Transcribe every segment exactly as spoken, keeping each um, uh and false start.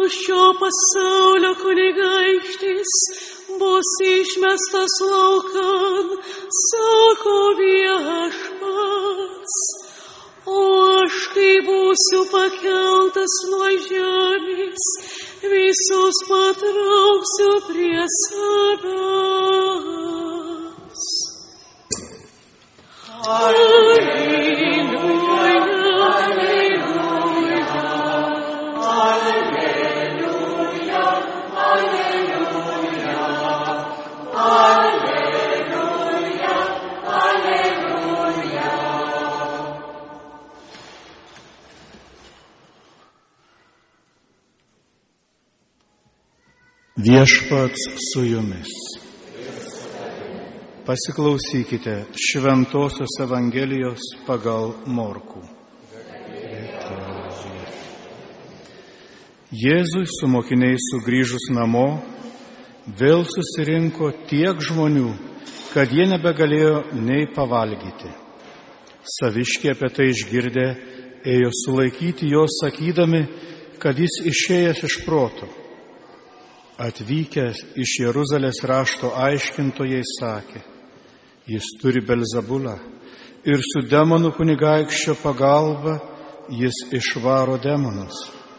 šio pasaulio kunigaikštis bus išmestas laukan, sako Viešpats. O aš, kai būsiu pakeltas nuo žemės, visus patrauksiu prie savęs. Alleluja, alleluja, alleluja, alleluja, alleluja, alleluja. Viešpats su jumis. Pasiklausykite Šventosios Evangelijos pagal Morkų. Jėzui su mokiniais sugrįžus namo, vėl susirinko tiek žmonių, kad jie nebegalėjo nei pavalgyti. Saviškiai apie tai išgirdę, ėjo sulaikyti jo sakydami, kad jis išėjęs iš proto. Atvykęs iš Jeruzalės rašto aiškintojai sakė, jis turi Belzebulą ir su demonų kunigaikščio pagalba jis išvaro demonus.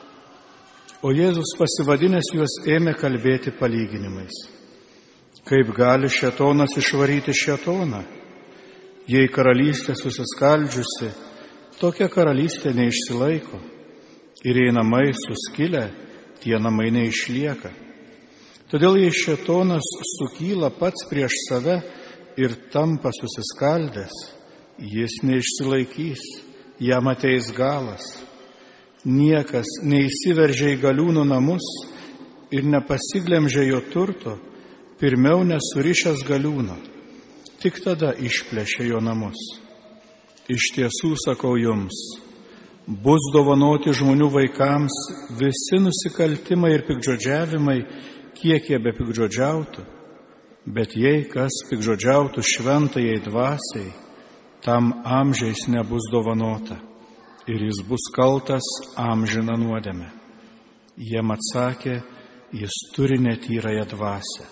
O Jėzus pasivadinęs juos ėmė kalbėti palyginimais. Kaip gali šėtonas išvaryti šėtoną? Jei karalystė susiskaldžiusi, tokia karalystė neišsilaiko. Ir jei namai suskilę, tie namai neišlieka. Todėl jei šėtonas sukyla pats prieš save ir tampa susiskaldęs, jis neišsilaikys, jam ateis galas. Niekas neįsiveržia į galiūnų namus ir nepasiglemžia jo turto, pirmiau nesurišęs galiūno, tik tada išplėšia jo namus. Iš tiesų sakau jums, bus dovanoti žmonių vaikams visi nusikaltimai ir pikdžodžiavimai, kiek jie be pikdžodžiautų, bet jei kas pikdžodžiautų šventajai dvasiai, tam amžiais nebus dovanota ir jis bus kaltas amžiną nuodėmę. Jiem atsakė, jis turi netyrąją dvasią.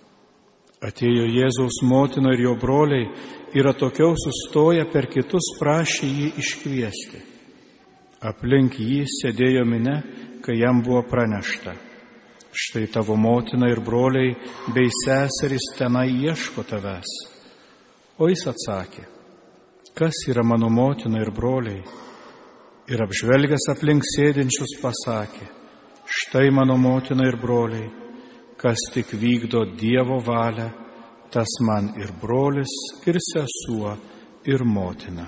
Atėjo Jėzaus motina ir jo broliai ir atokiau sustoję per kitus prašė jį iškviesti. Aplink jį sėdėjo minia, kai jam buvo pranešta. Štai tavo motina ir broliai bei seserys tenai ieško tavęs. O jis atsakė, kas yra mano motina ir broliai? Ir apžvelgęs aplink sėdinčius pasakė, štai mano motina ir broliai, kas tik vykdo Dievo valią, tas man ir brolis, ir sesuo, ir motina.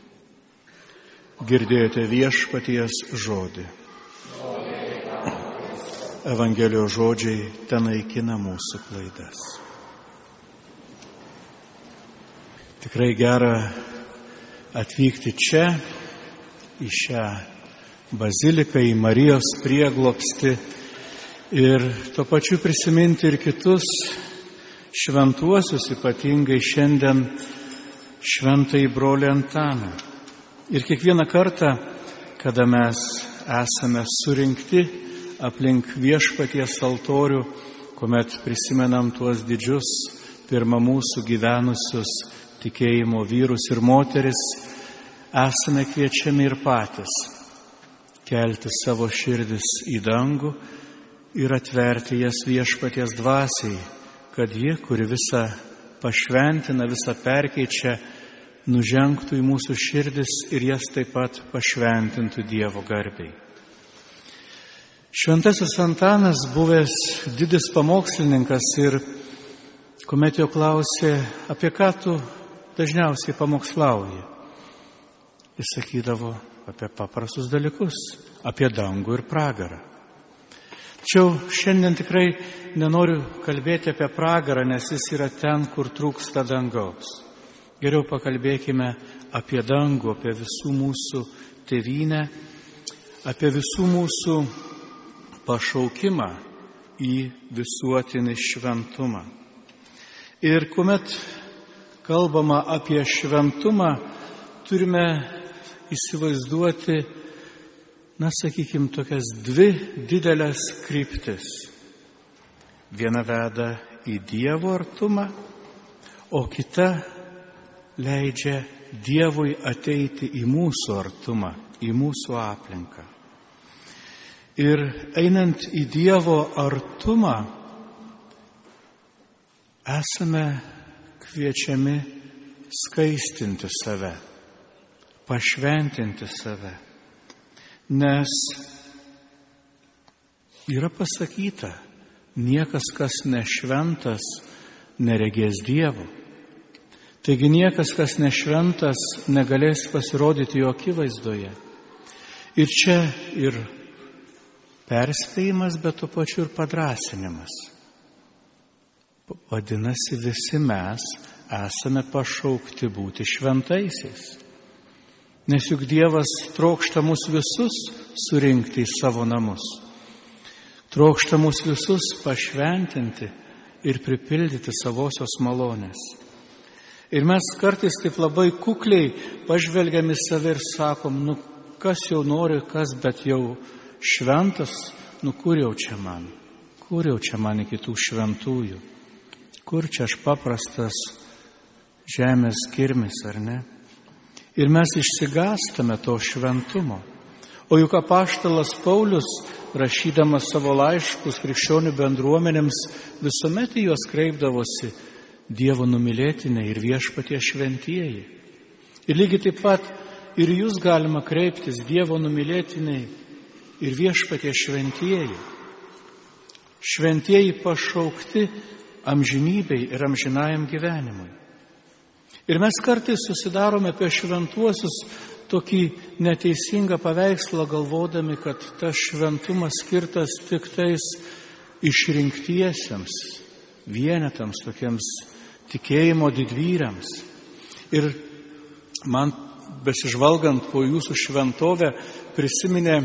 Girdėjote Viešpaties žodį. Evangelijos žodžiai tenaikina mūsų klaidas. Tikrai gera atvykti čia, į šią baziliką, į Marijos prieglobstį ir tuo pačiu prisiminti ir kitus šventuosius, ypatingai šiandien šventąjį brolį Antaną. Ir kiekvieną kartą, kada mes esame surinkti aplink Viešpaties altorių, kuomet prisimenam tuos didžius pirmą mūsų gyvenusius tikėjimo vyrus ir moteris, esame kviečiami ir patys kelti savo širdis į dangų ir atverti jas Viešpaties dvasiai, kad ji, kuri visą pašventina, visą perkeičia, nužengtų į mūsų širdis ir jas taip pat pašventintų Dievo garbei. Šventasis Antanas, buvęs didis pamokslininkas, ir kuomet jo klausė, apie ką tu dažniausiai pamokslauji, jis sakydavo apie paprastus dalykus, apie dangų ir pragarą. Tačiau šiandien tikrai nenoriu kalbėti apie pragarą, nes jis yra ten, kur trūksta dangaus. Geriau pakalbėkime apie dangų, apie visų mūsų tėvynę, apie visų mūsų pašaukimą į visuotinį šventumą. Ir kuomet kalbama apie šventumą, turime įsivaizduoti na, sakykime, tokias dvi didelės kryptis. Viena veda į Dievo artumą, o kita leidžia Dievui ateiti į mūsų artumą, į mūsų aplinką. Ir einant į Dievo artumą, esame kviečiami skaistinti save, pašventinti save. Nes yra pasakyta, niekas, kas nešventas, neregės Dievo. Taigi niekas, kas nešventas, negalės pasirodyti jo akivaizdoje. Ir čia ir perspėjimas, bet tuo pačiu ir padrąsinimas. Vadinasi, visi mes esame pašaukti būti šventaisiais. Nes juk Dievas trokšta mus visus surinkti į savo namus. Trokšta mus visus pašventinti ir pripildyti savosios malonės. Ir mes kartais taip labai kukliai pažvelgiam į save ir sakom, nu kas jau nori, kas, bet jau šventas, nu kur jau čia man, kur jau čia man iki tų šventųjų, kur čia aš paprastas žemės kirmis, ar ne? Ir mes išsigąstame to šventumo. O juk apaštalas Paulius, rašydamas savo laiškus krikščionių bendruomenėms, visuomet į juos kreipdavosi Dievo numylėtiniai ir Viešpatie šventieji. Ir lygiai taip pat ir jūs galima kreiptis Dievo numylėtiniai ir Viešpatie šventieji. Šventieji pašaukti amžinybei ir amžinajam gyvenimui. Ir mes kartais susidarome apie šventuosius tokį neteisingą paveikslą, galvodami, kad tas šventumas skirtas tik tais išrinktiesiems, vienetams, tokiems tikėjimo didvyriams. Ir man besižvalgant po jūsų šventovę prisiminė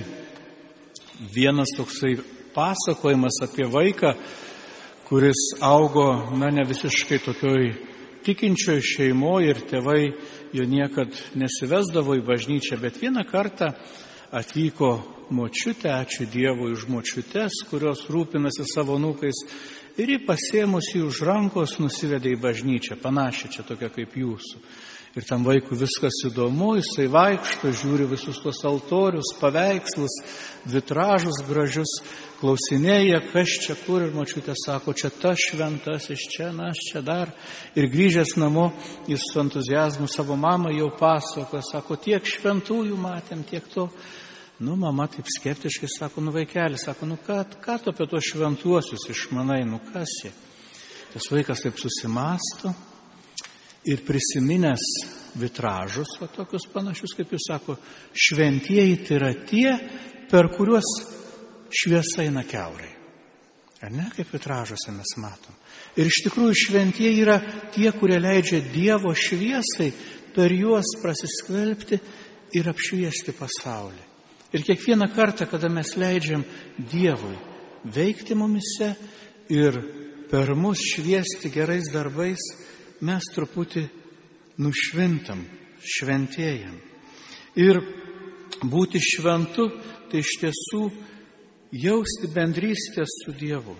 vienas toksai pasakojimas apie vaiką, kuris augo, na, ne visiškai tokioj tikinčioj šeimoje ir tėvai jo niekad nesivesdavo į bažnyčią, bet vieną kartą atvyko močiutė, ačiū Dievui už močiutės, kurios rūpinasi savo anūkais, ir jį pasėmusi už rankos nusivedė į bažnyčią, panašiai čia tokia kaip jūsų. Ir tam vaikui viskas įdomu, jisai vaikšto, žiūri visus tos altorius, paveikslus, vitražus gražius, klausinėja, kas čia kur, ir močiutė sako, čia tas šventasis, čia, na, čia dar. Ir grįžęs namo, jis su entuziazmu savo mamą jau pasako, sako, tiek šventųjų matėm, tiek to. Nu, mama taip skeptiškai sako, nu, vaikelis, sako, nu, ką, ką tu apie tos šventuosius išmanai, nu, kas jie? Tas vaikas taip susimasto ir prisiminęs vitražus, va tokius panašius, kaip jūs sako, šventieji tai yra tie, per kuriuos šviesa eina kiaurai. Ar ne, kaip vitražuose mes matom. Ir iš tikrųjų šventieji yra tie, kurie leidžia Dievo šviesai per juos prasiskverbti ir apšviesti pasaulį. Ir kiekvieną kartą, kada mes leidžiam Dievui veikti mumise ir per mus šviesti gerais darbais, mes truputį nušvintam, šventėjam. Ir būti šventu, tai iš tiesų jausti bendrystę su Dievu.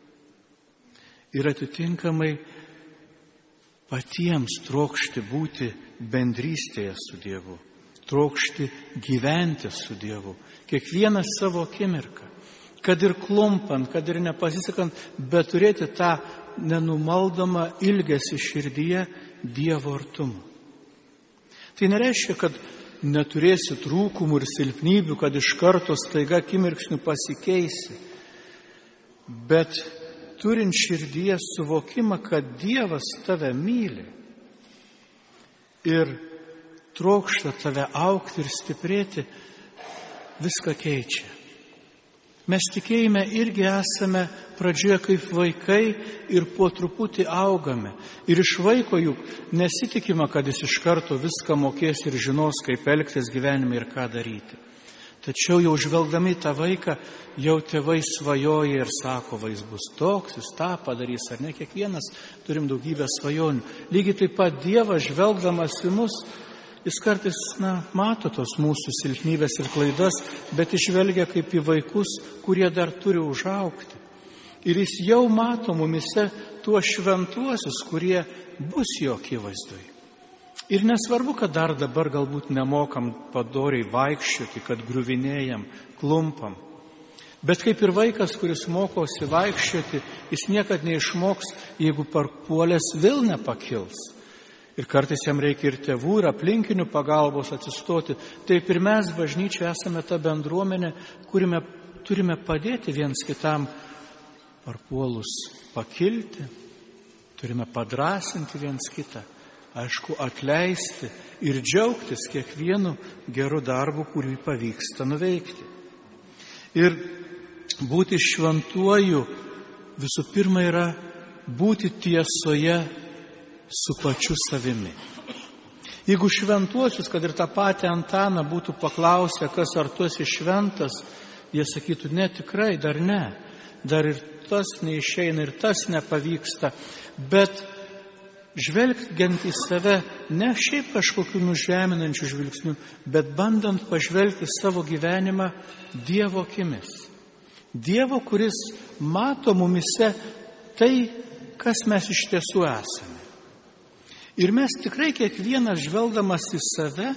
Ir atitinkamai patiems trokšti būti bendrystėje su Dievu. Trokšti gyventi su Dievu. Kiekvieną savo akimirką. Kad ir klumpant, kad ir nepasisekant, bet turėti tą nenumaldomą ilgesį širdyje Dievo artumo. Tai nereiškia, kad neturėsi trūkumų ir silpnybių, kad iš karto staiga akimirksniu pasikeisi. Bet turint širdyje suvokimą, kad Dievas tave myli ir trokšta tave augti ir stiprėti, viską keičia. Mes tikėjime irgi esame pradžioje kaip vaikai ir po truputį augame. Ir iš vaiko juk nesitikima, kad jis iš karto viską mokės ir žinos, kaip elgtis gyvenime ir ką daryti. Tačiau jau žvelgdami tą vaiką, jau tėvai svajoja ir sako, va jis bus toks, jis tą padarys, ar ne, kiekvienas turim daugybę svajonių. Lygiai taip pat Dievas žvelgdamas į mus, Jis kartais, na, mato tos mūsų silpnybės ir klaidas, bet išvelgia kaip į vaikus, kurie dar turi užaugti. Ir jis jau mato mumise tuos šventuosius, kurie bus jo akivaizdoje. Ir nesvarbu, kad dar dabar galbūt nemokam padoriai vaikščioti, kad griuvinėjam, klumpam. Bet kaip ir vaikas, kuris mokosi vaikščioti, jis niekad neišmoks, jeigu parpuolęs vėl nepakils. Ir kartais jam reikia ir tėvų, ir aplinkinių pagalbos atsistoti. Taip ir mes, bažnyčia, esame ta bendruomenė, kurime turime padėti viens kitam parpuolus pakilti, turime padrasinti viens kitą. Aišku, atleisti ir džiaugtis kiekvienu geru darbu, kurį pavyksta nuveikti. Ir būti šventuoju visų pirma yra būti tiesoje su pačiu savimi. Jeigu šventuosius, kad ir tą patį Antaną būtų paklausę, kas ar tu esi šventas, jie sakytų, ne, tikrai, dar ne. Dar ir tas neišeina, ir tas nepavyksta. Bet žvelgiant į save, ne šiaip kažkokiu nužeminančiu žvilgsniu, bet bandant pažvelgti savo gyvenimą Dievo akimis. Dievo, kuris mato mumise tai, kas mes iš tiesų esame. Ir mes tikrai kiekvienas žvelgdamas į save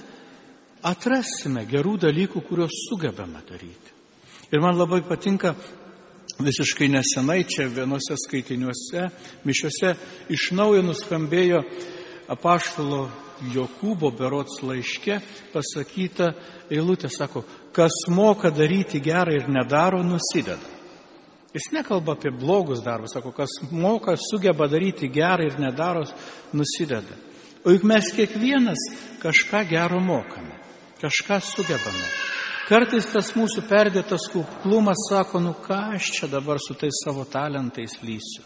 atrasime gerų dalykų, kuriuos sugebame daryti. Ir man labai patinka, visiškai nesenai čia vienose skaitiniuose, mišiuose iš naujo nuskambėjo apaštalo Jokūbo berods laiške pasakyta eilutė, sako, kas moka daryti gerą ir nedaro, nusideda. Jis nekalba apie blogus darbus, sako, kas moka, sugeba daryti gerą ir nedaro, nusideda. O juk mes kiekvienas kažką gero mokame, kažką sugebame. Kartais tas mūsų perdėtas kuklumas sako, nu ką aš čia dabar su tais savo talentais lysiu.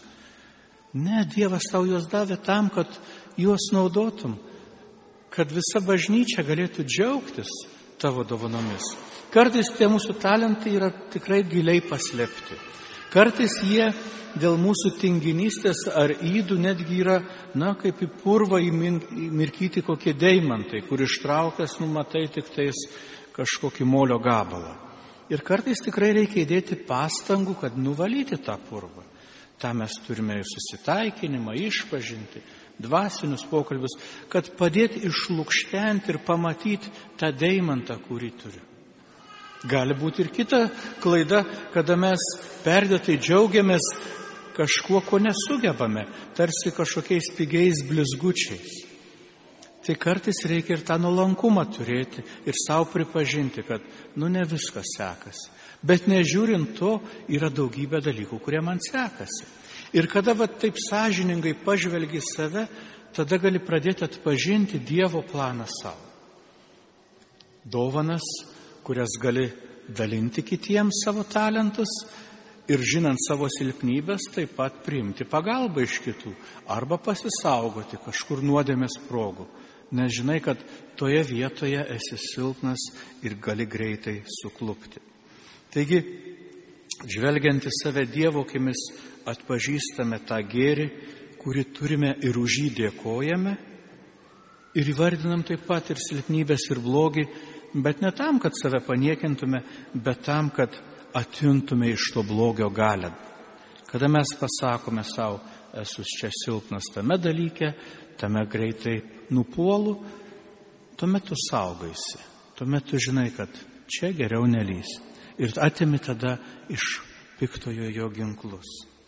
Ne, Dievas tau juos davė tam, kad juos naudotum, kad visa bažnyčia galėtų džiaugtis tavo dovanomis. Kartais tie mūsų talentai yra tikrai giliai paslėpti. Kartais jie dėl mūsų tinginystės ar ydų netgi yra, na, kaip į purvą įmirkyti kokie deimantai, kur ištraukęs numatai tik tais kažkokį molio gabalą. Ir kartais tikrai reikia įdėti pastangų, kad nuvalyti tą purvą. Ta mes turime ir susitaikinimą, išpažinti, dvasinius pokalbius, kad padėti išlukštenti ir pamatyti tą deimantą, kurį turiu. Gali būti ir kita klaida, kada mes perdėtai džiaugiamės kažkuo, ko nesugebame, tarsi kažkokiais pigiais blizgučiais. Tai kartais reikia ir tą nuolankumą turėti ir savo pripažinti, kad nu ne viskas sekasi. Bet nežiūrint to, yra daugybė dalykų, kurie man sekasi. Ir kada va, taip sąžiningai pažvelgi save, tada gali pradėti atpažinti Dievo planą savo. Dovanas, kurias gali dalinti kitiems savo talentus ir žinant savo silpnybės, taip pat priimti pagalbą iš kitų arba pasisaugoti kažkur nuodėmės progų. Nes žinai, kad toje vietoje esi silpnas ir gali greitai suklupti. Taigi, žvelgiant į save Dievo akimis, atpažįstame tą gėrį, kurį turime ir už jį dėkojame, ir įvardinam taip pat ir silpnybės ir blogį, bet ne tam, kad save paniekintume, bet tam, kad atjuntume iš to blogio galią. Kada mes pasakome savo, esu čia silpnas tame dalyke, tame greitai nupuolu, tuomet tu saugaisi, tuomet tu žinai, kad čia geriau nelys. Ir atimi tada iš piktojo jo ginklus.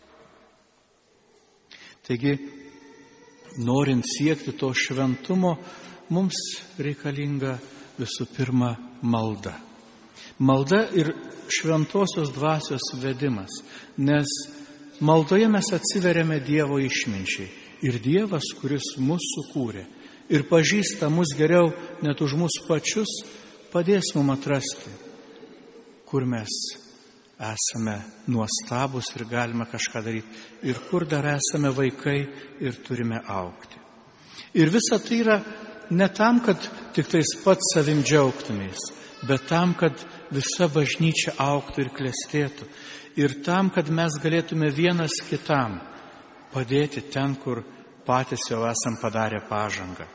Taigi, norint siekti to šventumo, mums reikalinga visų pirma malda. Malda ir šventosios dvasios vedimas, nes maldoje mes atsiveriame Dievo išminčiai. Ir Dievas, kuris mus sukūrė ir pažįsta mus geriau net už mus pačius, padės mums atrasti, kur mes esame nuostabus ir galime kažką daryti, ir kur dar esame vaikai ir turime augti. Ir visa tai yra ne tam, kad tik tais pats savim džiaugtumės, bet tam, kad visa bažnyčia augtų ir klestėtų. Ir tam, kad mes galėtume vienas kitam padėti ten, kur patys jau esam padarę pažangą.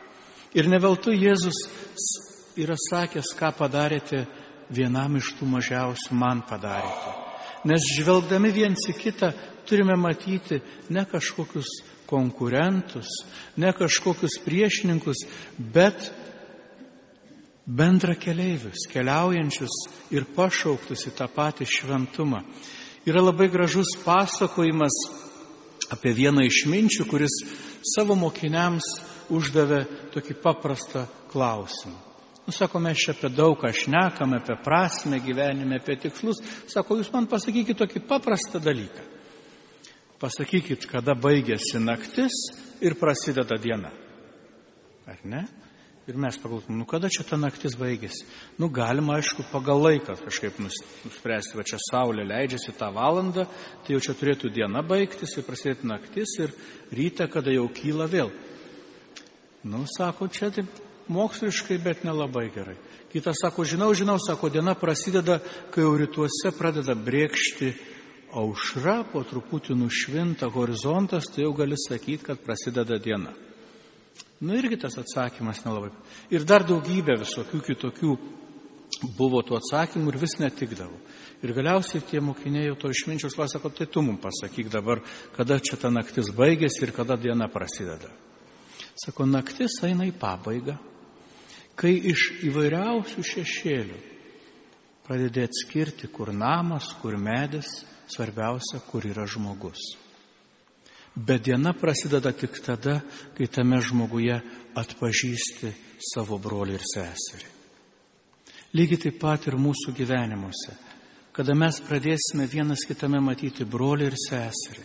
Ir ne veltui Jėzus yra sakęs, ką padarėte vienam iš tų mažiausių, man padarėte. Nes žvelgdami viens į kitą turime matyti ne kažkokius konkurentus, ne kažkokius priešininkus, bet bendra keleivius, keliaujančius ir pašauktus į tą patį šventumą. Yra labai gražus pasakojimas apie vieną išminčių, kuris savo mokiniams uždavė tokį paprastą klausimą. Nu, sako, mes čia apie daug ką šnekame, apie prasmę gyvenime, apie tikslus. Sako, jūs man pasakykit tokį paprastą dalyką. Pasakykit, kada baigėsi naktis ir prasideda diena. Ar ne? Ir mes pagalvotum, nu kada čia ta naktis baigėsi? Nu galima, aišku, pagal laiką kažkaip nuspręsti, va čia saulė leidžiasi tą valandą, tai jau čia turėtų diena baigtis ir prasidėti naktis ir ryte, kada jau kyla vėl. Nu, sako, čia taip moksliškai, bet nelabai gerai. Kitas sako, žinau, žinau, sako, diena prasideda, kai jau rytuose pradeda brėkšti aušra, po truputį nušvinta horizontas, tai jau gali sakyti, kad prasideda diena. Nu irgi tas atsakymas nelabai. Ir dar daugybė visokių kitokių buvo tų atsakymų ir vis netikdavo. Ir galiausiai tie mokiniai jau to išminčiaus klausia, sako, tai tu mums pasakyk dabar, kada čia ta naktis baigėsi ir kada diena prasideda. Sako, naktis eina į pabaigą, kai iš įvairiausių šešėlių pradedi atskirti, kur namas, kur medis, svarbiausia, kur yra žmogus. Bet diena prasideda tik tada, kai tame žmoguje atpažįsti savo brolį ir seserį. Lygiai taip pat ir mūsų gyvenimuose, kada mes pradėsime vienas kitame matyti brolį ir seserį,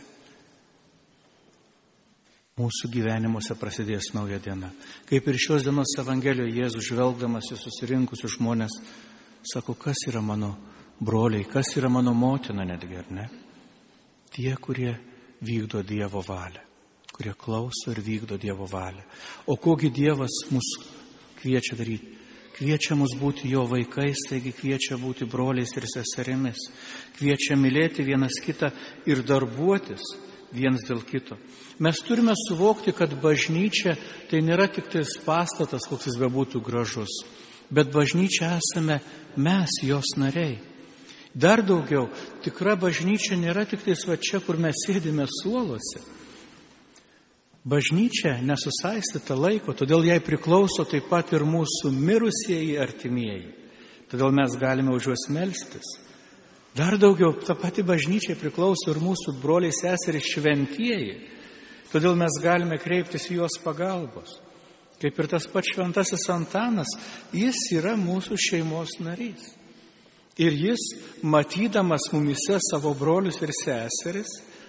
mūsų gyvenimuose prasidės nauja diena. Kaip ir šios dienos Evangelijoje Jėzus žvelgdamas į susirinkusius žmonės, sako, kas yra mano broliai, kas yra mano motina netgi, ar ne? Tie, kurie vykdo Dievo valią, kurie klauso ir vykdo Dievo valią. O kogi Dievas mus kviečia daryti? Kviečia mus būti jo vaikais, taigi kviečia būti broliais ir seserimis. Kviečia mylėti vienas kitą ir darbuotis viens dėl kito. Mes turime suvokti, kad bažnyčia tai nėra tik tais pastatas, koks jis bebūtų gražus, bet bažnyčia esame mes, jos nariai. Dar daugiau, tikra bažnyčia nėra tik tais va čia, kur mes sėdime suoluose. Bažnyčia nesusaistyta laiko, todėl jai priklauso taip pat ir mūsų mirusieji artimieji. Todėl mes galime už juos melstis. Dar daugiau, ta pati bažnyčia priklauso ir mūsų broliai seserys šventieji. Todėl mes galime kreiptis į juos pagalbos. Kaip ir tas pats šventasis Antanas, jis yra mūsų šeimos narys. Ir jis, matydamas mumise savo brolius ir seseris,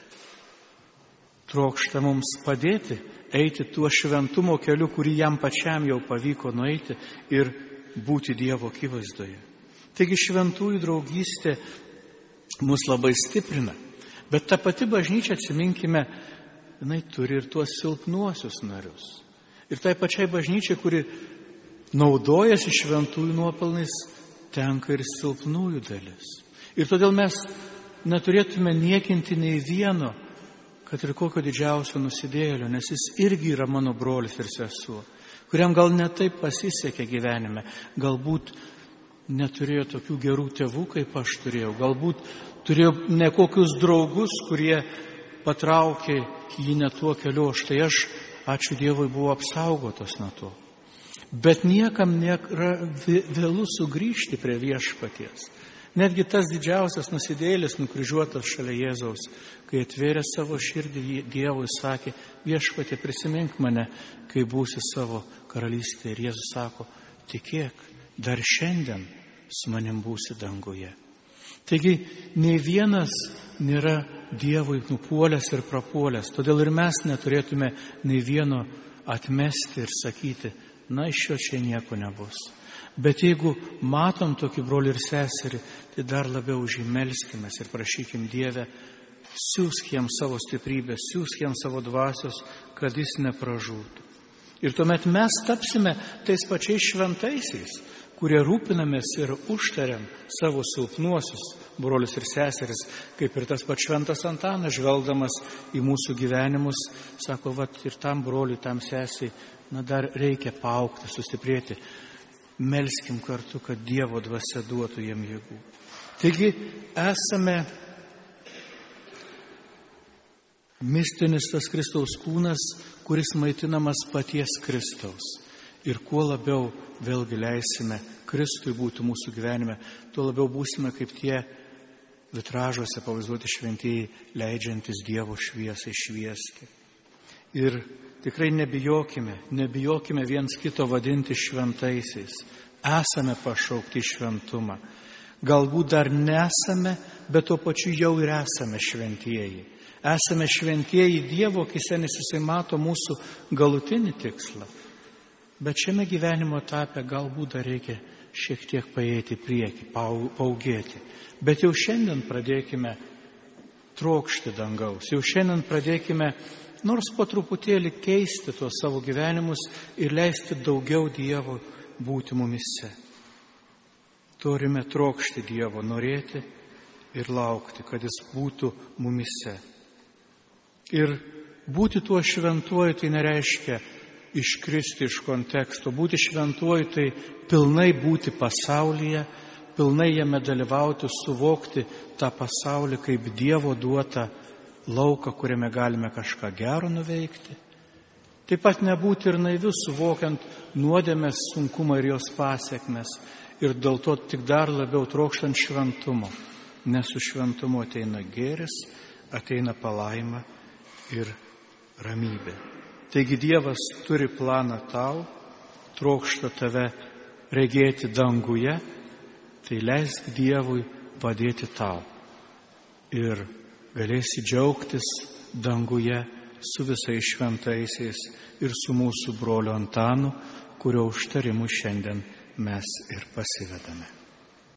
trokšta mums padėti eiti tuo šventumo keliu, kurį jam pačiam jau pavyko nueiti ir būti Dievo akivaizdoje. Taigi šventųjų draugystė mus labai stiprina, bet ta pati bažnyčia, atsiminkime, jinai turi ir tuos silpnuosius narius. Ir tai pačiai bažnyčiai, kuri naudojasi šventųjų nuopelnais, tenka ir silpnųjų dalis. Ir todėl mes neturėtume niekinti nei vieno, kad ir kokio didžiausio nusidėjėlio, nes jis irgi yra mano brolis ir sesuo, kuriam gal netaip pasisekė gyvenime, galbūt neturėjo tokių gerų tėvų, kaip aš turėjau, galbūt turėjo nekokius draugus, kurie patraukė jį ne tuo keliu, štai aš, ačiū Dievui, buvau apsaugotas nuo to. Bet niekam nėra vėlu sugrįžti prie viešpaties. Netgi tas didžiausias nusidėjėlis nukryžiuotas šalia Jėzaus, kai atvėrė savo širdį Dievui, sakė, viešpatie, prisimink mane, kai būsi savo karalystėje. Ir Jėzus sako, tikėk, dar šiandien su manim būsi danguje. Taigi, nei vienas nėra Dievui nupuolęs ir prapuolęs, todėl ir mes neturėtume nei vieno atmesti ir sakyti, na, iš šio čia nieko nebus. Bet jeigu matom tokį brolį ir seserį, tai dar labiau už jį melskimės ir prašykim Dievę, siūsk jam savo stiprybę, siūsk jam savo dvasios, kad jis nepražūtų. Ir tuomet mes tapsime tais pačiais šventaisiais, kurie rūpinamės ir užtariam savo silpnuosius brolius ir seseris, kaip ir tas pats šventas Antanas, žvelgdamas į mūsų gyvenimus, sako, vat ir tam broliui, tam sesiai na dar reikia paaugti, sustiprėti. Melskim kartu, kad Dievo dvasia duotų jiem jėgų. Taigi esame mistinis tas Kristaus kūnas, kuris maitinamas paties Kristaus. Ir kuo labiau vėlgi leisime Kristui būti mūsų gyvenime, tuo labiau būsime kaip tie vitražuose pavaizduoti šventieji, leidžiantis Dievo šviesai šviesti. Ir tikrai nebijokime, nebijokime viens kito vadinti šventaisiais. Esame pašaukti šventumą. Galbūt dar nesame, bet tuo pačiu jau ir esame šventieji. Esame šventieji Dievo akise, nes Jisai mato mūsų galutinį tikslą. Bet šiame gyvenimo etape galbūt dar reikia šiek tiek paeiti prieki, paugėti. Bet jau šiandien pradėkime trokšti dangaus. Jau šiandien pradėkime nors po truputėlį keisti tuos savo gyvenimus ir leisti daugiau Dievo būti mumise. Turime trokšti Dievo, norėti ir laukti, kad Jis būtų mumise. Ir būti tuo šventuoju tai nereiškia iškristi iš konteksto. Būti šventuoju tai pilnai būti pasaulyje, pilnai jame dalyvauti, suvokti tą pasaulį kaip Dievo duotą lauką, kuriame galime kažką gero nuveikti. Taip pat nebūti ir naiviu, suvokiant nuodėmės sunkumą ir jos pasiekmes. Ir dėl to tik dar labiau trokštant šventumo. Nes su šventumu ateina gėris, ateina palaima ir ramybė. Taigi Dievas turi planą tau, trokšta tave regėti danguje, tai leisk Dievui padėti tau. Ir galėsi džiaugtis danguje su visais šventaisiais ir su mūsų broliu Antanu, kurio užtarimu šiandien mes ir pasivedame.